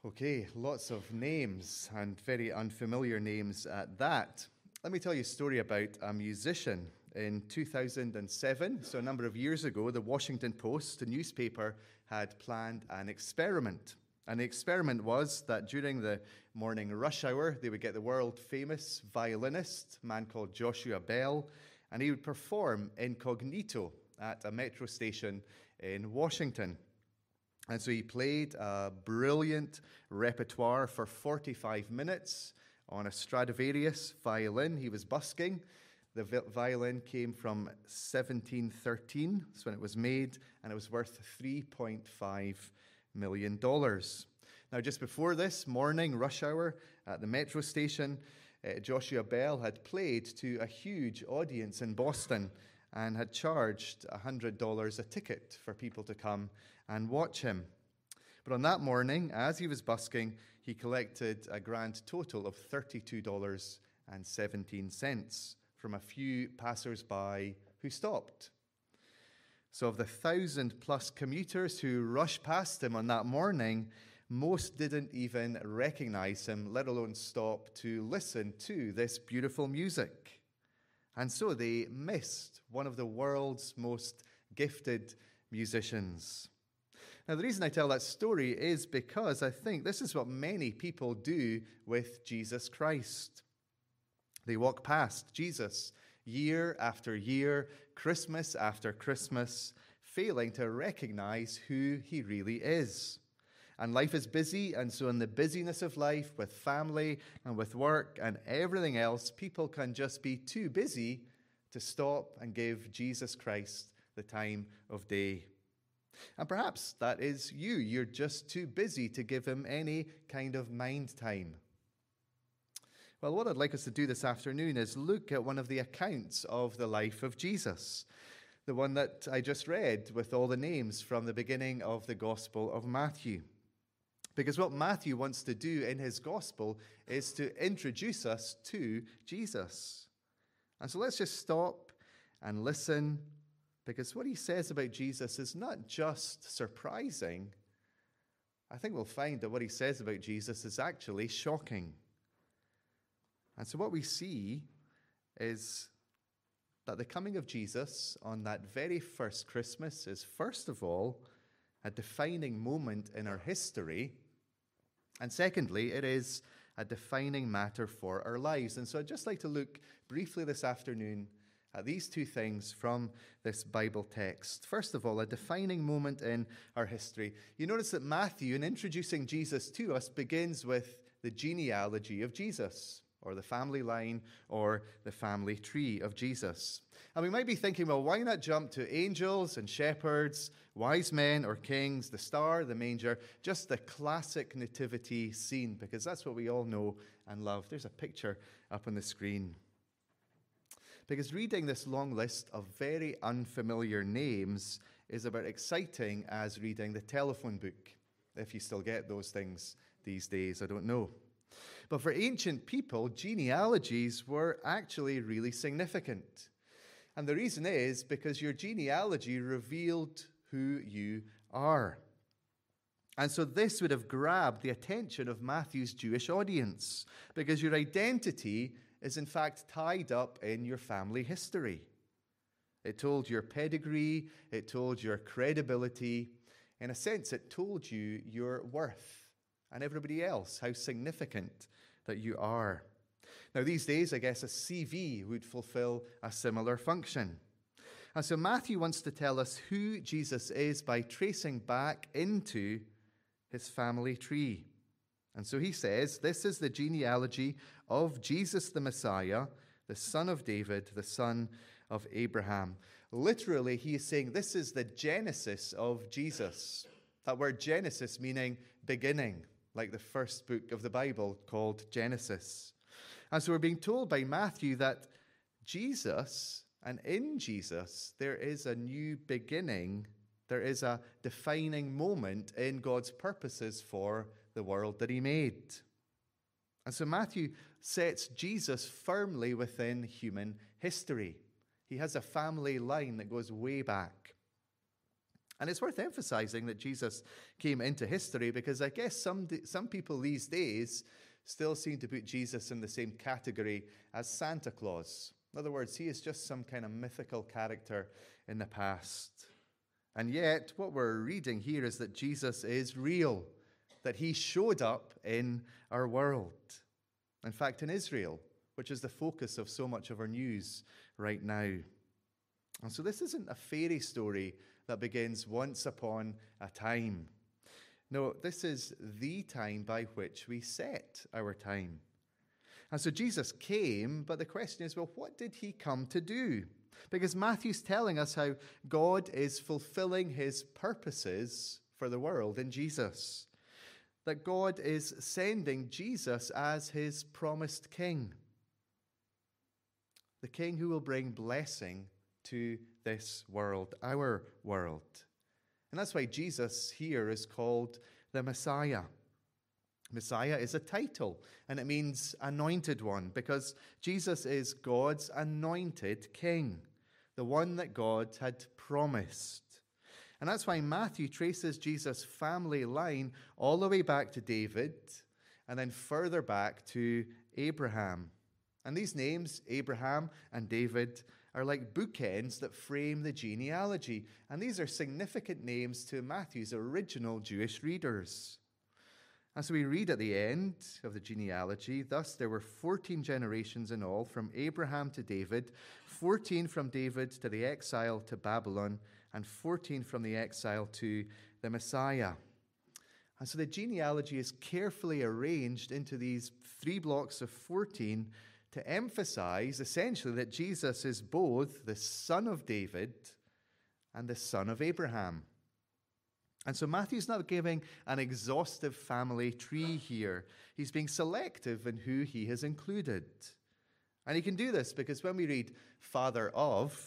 Okay, lots of names and very unfamiliar names at that. Let me tell you a story about a musician. In 2007, so a number of years ago, the Washington Post, a newspaper, had planned an experiment. And the experiment was that during the morning rush hour, they would get the world-famous violinist, a man called Joshua Bell, and he would perform incognito at a metro station in Washington. And so he played a brilliant repertoire for 45 minutes on a Stradivarius violin. He was busking. The violin came from 1713, that's when it was made, and it was worth $3.5 million. Now, just before this morning rush hour at the metro station, Joshua Bell had played to a huge audience in Boston and had charged $100 a ticket for people to come and watch him. But on that morning, as he was busking, he collected a grand total of $32.17 from a few passers-by who stopped. So of the 1,000-plus commuters who rushed past him on that morning, most didn't even recognize him, let alone stop to listen to this beautiful music. And so they missed one of the world's most gifted musicians. Now, the reason I tell that story is because I think this is what many people do with Jesus Christ. They walk past Jesus year after year, Christmas after Christmas, failing to recognize who he really is. And life is busy, and so in the busyness of life, with family and with work and everything else, people can just be too busy to stop and give Jesus Christ the time of day. And perhaps that is you. You're just too busy to give him any kind of mind time. Well, what I'd like us to do this afternoon is look at one of the accounts of the life of Jesus, the one that I just read with all the names from the beginning of the Gospel of Matthew. Because what Matthew wants to do in his gospel is to introduce us to Jesus. And so let's just stop and listen, because what he says about Jesus is not just surprising. I think we'll find that what he says about Jesus is actually shocking. And so what we see is that the coming of Jesus on that very first Christmas is, first of all, a defining moment in our history. And secondly, it is a defining matter for our lives. And so I'd just like to look briefly this afternoon at these two things from this Bible text. First of all, a defining moment in our history. You notice that Matthew, in introducing Jesus to us, begins with the genealogy of Jesus, or the family line, or the family tree of Jesus. And we might be thinking, well, why not jump to angels and shepherds, wise men or kings, the star, the manger, just the classic nativity scene, because that's what we all know and love. There's a picture up on the screen. Because reading this long list of very unfamiliar names is about exciting as reading the telephone book, if you still get those things these days, I don't know. But for ancient people, genealogies were actually really significant. And the reason is because your genealogy revealed who you are. And so this would have grabbed the attention of Matthew's Jewish audience, because your identity is in fact tied up in your family history. It told your pedigree, it told your credibility. In a sense, it told you your worth. And everybody else, how significant that you are. Now, these days, I guess a CV would fulfill a similar function. And so Matthew wants to tell us who Jesus is by tracing back into his family tree. And so he says, this is the genealogy of Jesus the Messiah, the son of David, the son of Abraham. Literally, he is saying this is the genesis of Jesus. That word Genesis meaning beginning, like the first book of the Bible called Genesis. And so we're being told by Matthew that Jesus, and in Jesus, there is a new beginning. There is a defining moment in God's purposes for the world that he made. And so Matthew sets Jesus firmly within human history. He has a family line that goes way back. And it's worth emphasizing that Jesus came into history because I guess some people these days still seem to put Jesus in the same category as Santa Claus. In other words, he is just some kind of mythical character in the past. And yet, what we're reading here is that Jesus is real, that he showed up in our world. In fact, in Israel, which is the focus of so much of our news right now. And so this isn't a fairy story that begins once upon a time. No, this is the time by which we set our time. And so Jesus came, but the question is, well, what did he come to do? Because Matthew's telling us how God is fulfilling his purposes for the world in Jesus. That God is sending Jesus as his promised king. The king who will bring blessing to this world, our world. And that's why Jesus here is called the Messiah. Messiah is a title, and it means anointed one, because Jesus is God's anointed king, the one that God had promised. And that's why Matthew traces Jesus' family line all the way back to David, and then further back to Abraham. And these names, Abraham and David, are like bookends that frame the genealogy. And these are significant names to Matthew's original Jewish readers. And so we read at the end of the genealogy, thus there were 14 generations in all, from Abraham to David, 14 from David to the exile to Babylon, and 14 from the exile to the Messiah. And so the genealogy is carefully arranged into these 3 blocks of 14 to emphasize essentially that Jesus is both the son of David and the son of Abraham. And so Matthew's not giving an exhaustive family tree here. He's being selective in who he has included. And he can do this because when we read father of,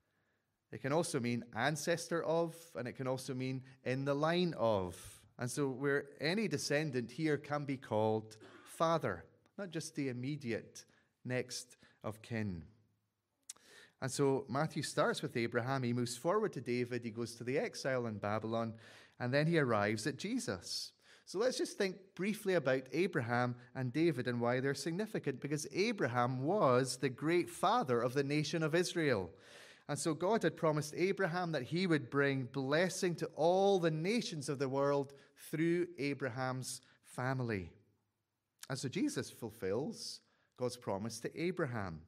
it can also mean ancestor of, and it can also mean in the line of. And so where any descendant here can be called father, not just the immediate next of kin. And so Matthew starts with Abraham, he moves forward to David, he goes to the exile in Babylon, and then he arrives at Jesus. So let's just think briefly about Abraham and David and why they're significant, because Abraham was the great father of the nation of Israel. And so God had promised Abraham that he would bring blessing to all the nations of the world through Abraham's family. And so Jesus fulfills God's promise to Abraham.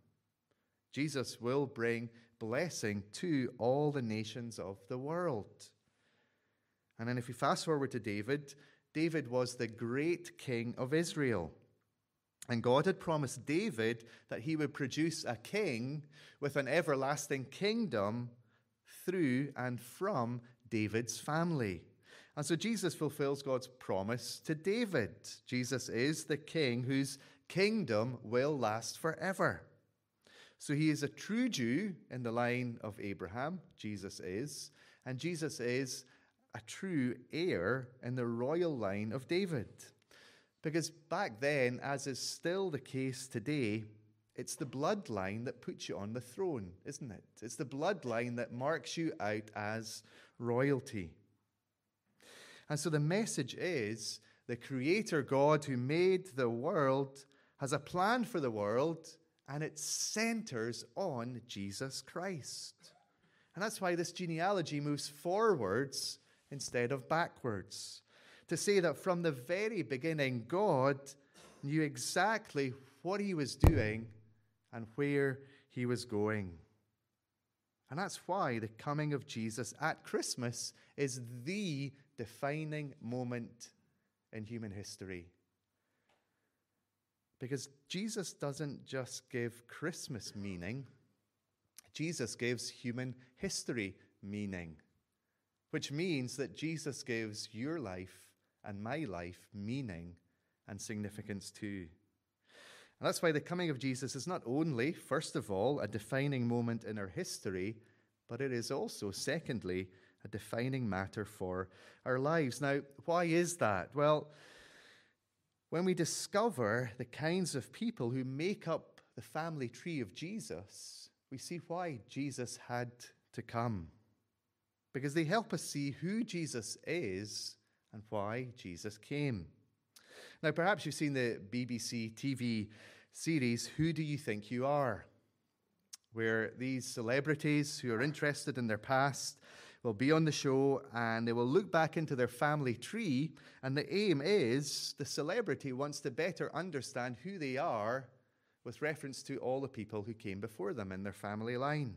Jesus will bring blessing to all the nations of the world. And then if we fast forward to David, David was the great king of Israel. And God had promised David that he would produce a king with an everlasting kingdom through and from David's family. And so Jesus fulfills God's promise to David. Jesus is the king whose kingdom will last forever. So he is a true Jew in the line of Abraham, Jesus is, and Jesus is a true heir in the royal line of David. Because back then, as is still the case today, it's the bloodline that puts you on the throne, isn't it? It's the bloodline that marks you out as royalty. And so the message is, the Creator God who made the world has a plan for the world, and it centers on Jesus Christ. And that's why this genealogy moves forwards instead of backwards. To say that from the very beginning, God knew exactly what he was doing and where he was going. And that's why the coming of Jesus at Christmas is the defining moment in human history. Because Jesus doesn't just give Christmas meaning, Jesus gives human history meaning, which means that Jesus gives your life and my life meaning and significance too. And that's why the coming of Jesus is not only, first of all, a defining moment in our history, but it is also, secondly, a defining matter for our lives. Now, why is that? Well, when we discover the kinds of people who make up the family tree of Jesus, we see why Jesus had to come. because they help us see who Jesus is and why Jesus came. Now, perhaps you've seen the BBC TV series, Who Do You Think You Are?, where these celebrities who are interested in their past will be on the show and they will look back into their family tree, and the aim is the celebrity wants to better understand who they are with reference to all the people who came before them in their family line.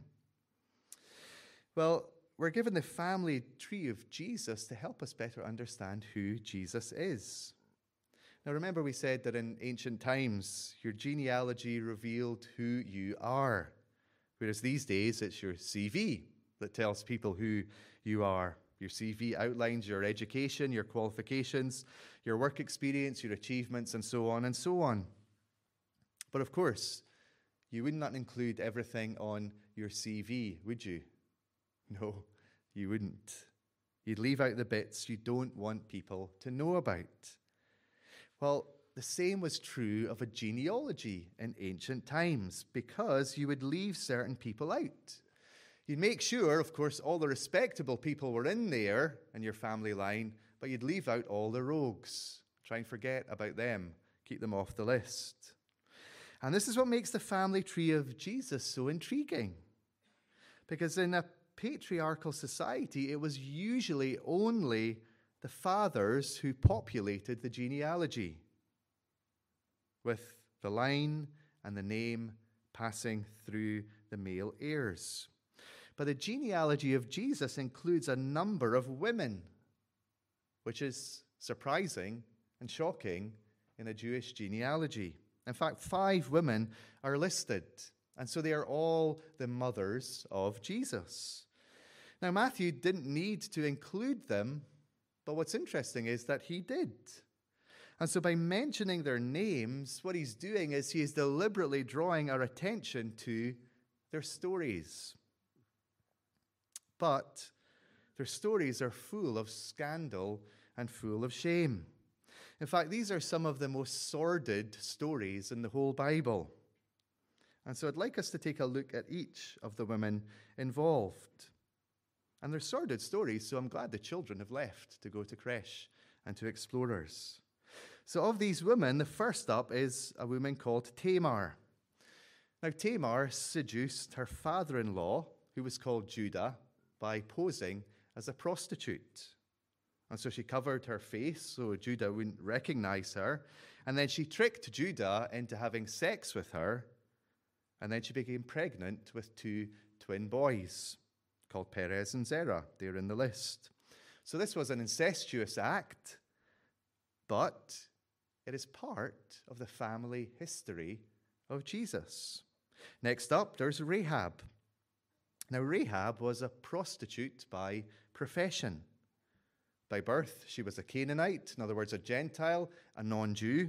Well, we're given the family tree of Jesus to help us better understand who Jesus is. Now remember, we said that in ancient times, your genealogy revealed who you are, whereas these days it's your CV that tells people who you are. Your CV outlines your education, your qualifications, your work experience, your achievements, and so on and so on. But of course, you would not include everything on your CV, would you? No, you wouldn't. You'd leave out the bits you don't want people to know about. Well, the same was true of a genealogy in ancient times, because you would leave certain people out. You'd make sure, of course, all the respectable people were in there in your family line, but you'd leave out all the rogues. Try and forget about them. Keep them off the list. And this is what makes the family tree of Jesus so intriguing. Because in a patriarchal society, it was usually only the fathers who populated the genealogy, with the line and the name passing through the male heirs. But the genealogy of Jesus includes a number of women, which is surprising and shocking in a Jewish genealogy. In fact, 5 women are listed, and so they are all the mothers of Jesus. Now, Matthew didn't need to include them, but what's interesting is that he did. And so by mentioning their names, what he's doing is he is deliberately drawing our attention to their stories. But their stories are full of scandal and full of shame. In fact, these are some of the most sordid stories in the whole Bible. And so I'd like us to take a look at each of the women involved. And they're sordid stories, so I'm glad the children have left to go to creche and to explorers. So of these women, the first up is a woman called Tamar. Now, Tamar seduced her father-in-law, who was called Judah, by posing as a prostitute. And so she covered her face so Judah wouldn't recognize her. And then she tricked Judah into having sex with her. And then she became pregnant with 2 twin boys called Perez and Zerah. They're in the list. So this was an incestuous act, but it is part of the family history of Jesus. Next up, there's Rahab. Now, Rahab was a prostitute by profession. By birth, she was a Canaanite, in other words, a Gentile, a non-Jew.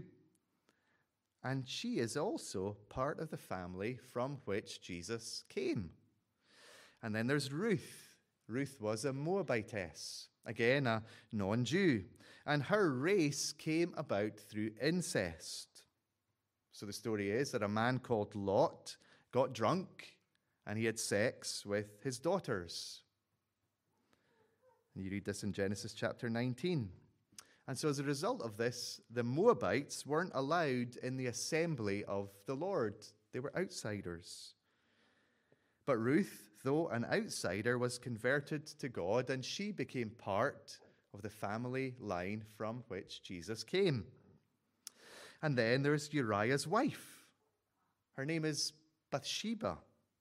And she is also part of the family from which Jesus came. And then there's Ruth. Ruth was a Moabitess, again, a non-Jew. And her race came about through incest. So the story is that a man called Lot got drunk and he had sex with his daughters. And you read this in Genesis chapter 19. And so as a result of this, the Moabites weren't allowed in the assembly of the Lord. They were outsiders. But Ruth, though an outsider, was converted to God, and she became part of the family line from which Jesus came. And then there's Uriah's wife. Her name is Bathsheba.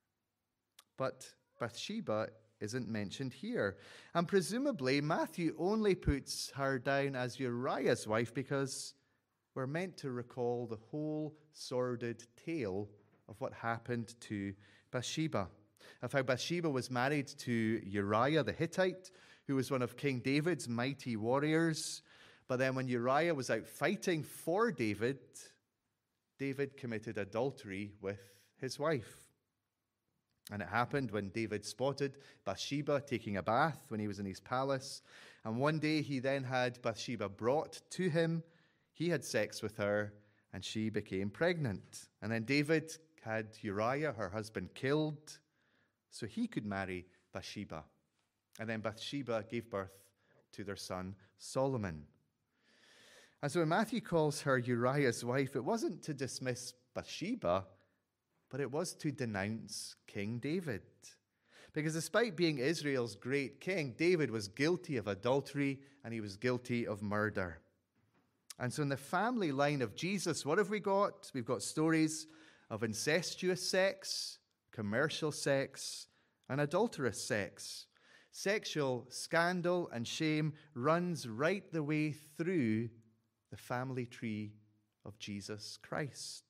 But Bathsheba isn't mentioned here. And presumably Matthew only puts her down as Uriah's wife because we're meant to recall the whole sordid tale of what happened to Bathsheba. Of how Bathsheba was married to Uriah the Hittite, who was one of King David's mighty warriors. But then when Uriah was out fighting for David, David committed adultery with his wife. And it happened when David spotted Bathsheba taking a bath when he was in his palace. And one day he then had Bathsheba brought to him. He had sex with her, and she became pregnant. And then David had Uriah, her husband, killed so he could marry Bathsheba. And then Bathsheba gave birth to their son Solomon. And so when Matthew calls her Uriah's wife, it wasn't to dismiss Bathsheba, but it was to denounce King David. Because despite being Israel's great king, David was guilty of adultery and he was guilty of murder. And so in the family line of Jesus, what have we got? We've got stories of incestuous sex, commercial sex, and adulterous sex. Sexual scandal and shame runs right the way through the family tree of Jesus Christ.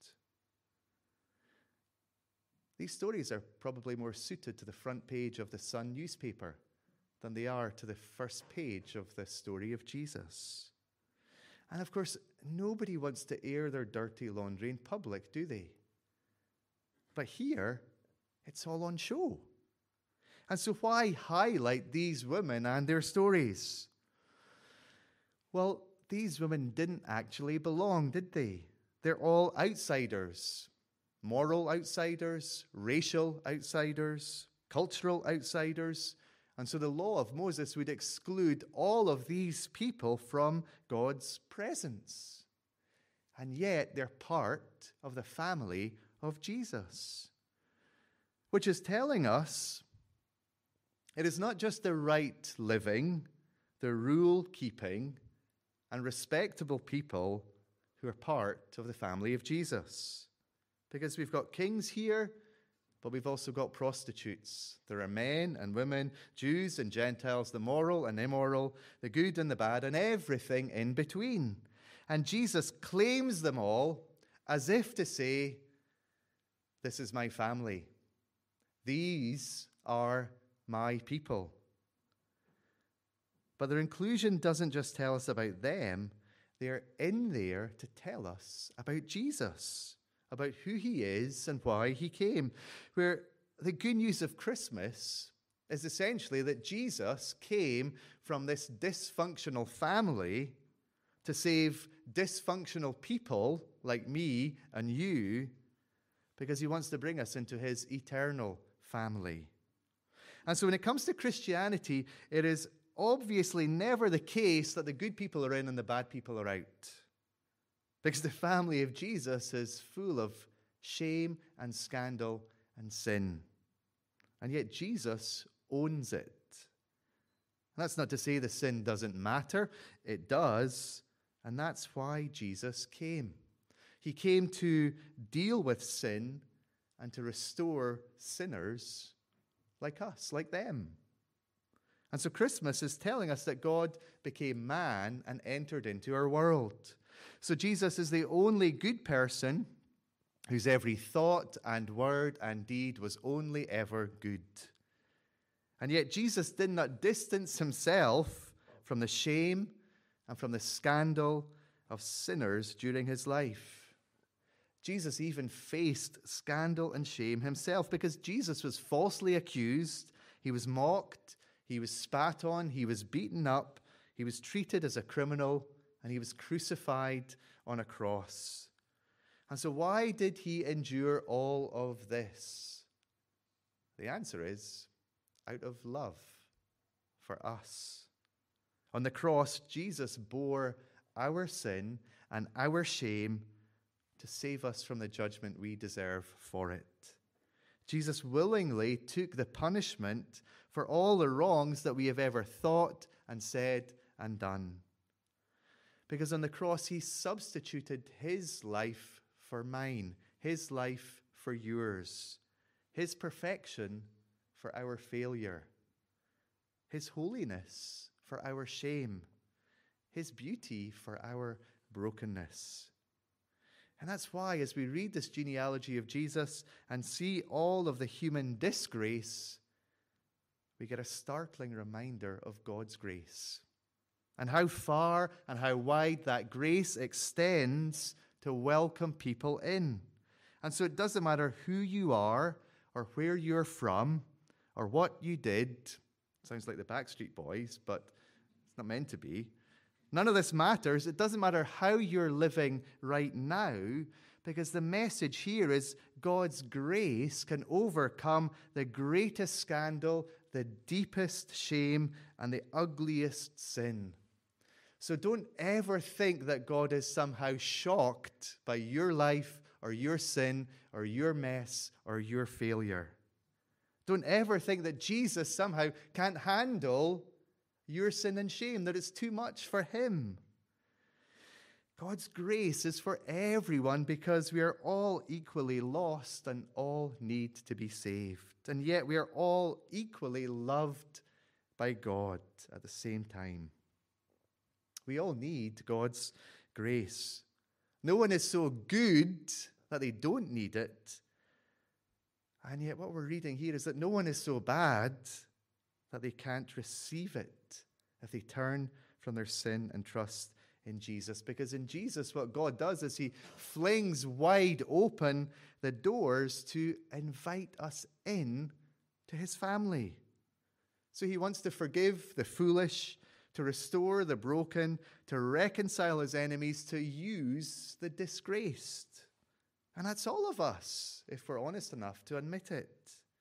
These stories are probably more suited to the front page of the Sun newspaper than they are to the first page of the story of Jesus. And of course, nobody wants to air their dirty laundry in public, do they? But here, it's all on show. And so why highlight these women and their stories? Well, these women didn't actually belong, did they? They're all outsiders. Moral outsiders, racial outsiders, cultural outsiders. And so the law of Moses would exclude all of these people from God's presence. And yet they're part of the family of Jesus. Which is telling us it is not just the right living, the rule keeping, and respectable people who are part of the family of Jesus. Because we've got kings here, but we've also got prostitutes. There are men and women, Jews and Gentiles, the moral and immoral, the good and the bad, and everything in between. And Jesus claims them all as if to say, this is my family. These are my people. But their inclusion doesn't just tell us about them. They're in there to tell us about Jesus, about who he is and why he came. Where the good news of Christmas is essentially that Jesus came from this dysfunctional family to save dysfunctional people like me and you, because he wants to bring us into his eternal family. And so when it comes to Christianity, it is obviously never the case that the good people are in and the bad people are out. Because the family of Jesus is full of shame and scandal and sin. And yet Jesus owns it. And that's not to say the sin doesn't matter. It does. And that's why Jesus came. He came to deal with sin and to restore sinners like us, like them. And so Christmas is telling us that God became man and entered into our world. So Jesus is the only good person whose every thought and word and deed was only ever good. And yet Jesus did not distance himself from the shame and from the scandal of sinners during his life. Jesus even faced scandal and shame himself, because Jesus was falsely accused, he was mocked, he was spat on, he was beaten up, he was treated as a criminal, and he was crucified on a cross. And so why did he endure all of this? The answer is out of love for us. On the cross, Jesus bore our sin and our shame to save us from the judgment we deserve for it. Jesus willingly took the punishment for all the wrongs that we have ever thought and said and done. Because on the cross, he substituted his life for mine, his life for yours, his perfection for our failure, his holiness for our shame, his beauty for our brokenness. And that's why, as we read this genealogy of Jesus and see all of the human disgrace, we get a startling reminder of God's grace and how far and how wide that grace extends to welcome people in. And so it doesn't matter who you are or where you're from or what you did. Sounds like the Backstreet Boys, but it's not meant to be. None of this matters. It doesn't matter how you're living right now, because the message here is God's grace can overcome the greatest scandal, the deepest shame and the ugliest sin. So don't ever think that God is somehow shocked by your life or your sin or your mess or your failure. Don't ever think that Jesus somehow can't handle your sin and shame, that it's too much for him. God's grace is for everyone because we are all equally lost and all need to be saved. And yet we are all equally loved by God at the same time. We all need God's grace. No one is so good that they don't need it. And yet what we're reading here is that no one is so bad that they can't receive it if they turn from their sin and trust in Jesus. Because in Jesus, what God does is he flings wide open the doors to invite us in to his family. So he wants to forgive the foolish, to restore the broken, to reconcile his enemies, to use the disgraced. And that's all of us, if we're honest enough to admit it.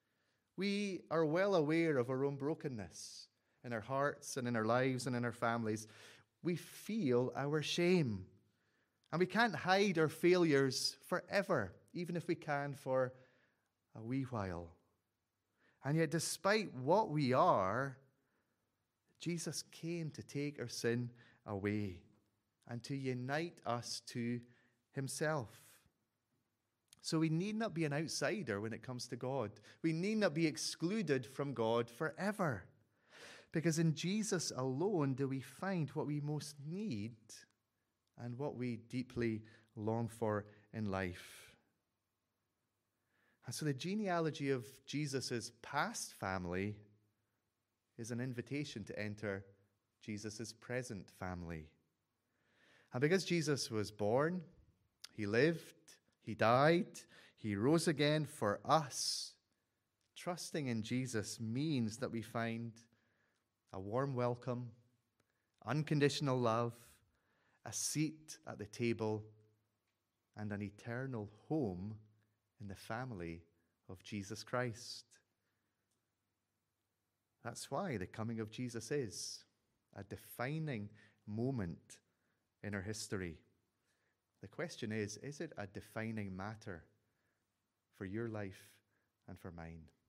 We are well aware of our own brokenness in our hearts and in our lives and in our families. We feel our shame. And we can't hide our failures forever, even if we can for a wee while. And yet, despite what we are, Jesus came to take our sin away and to unite us to himself. So we need not be an outsider when it comes to God. We need not be excluded from God forever. Because in Jesus alone do we find what we most need and what we deeply long for in life. And so the genealogy of Jesus' past family is an invitation to enter Jesus' present family. And because Jesus was born, he lived, he died, he rose again for us, trusting in Jesus means that we find a warm welcome, unconditional love, a seat at the table, and an eternal home in the family of Jesus Christ. That's why the coming of Jesus is a defining moment in our history. The question is it a defining matter for your life and for mine?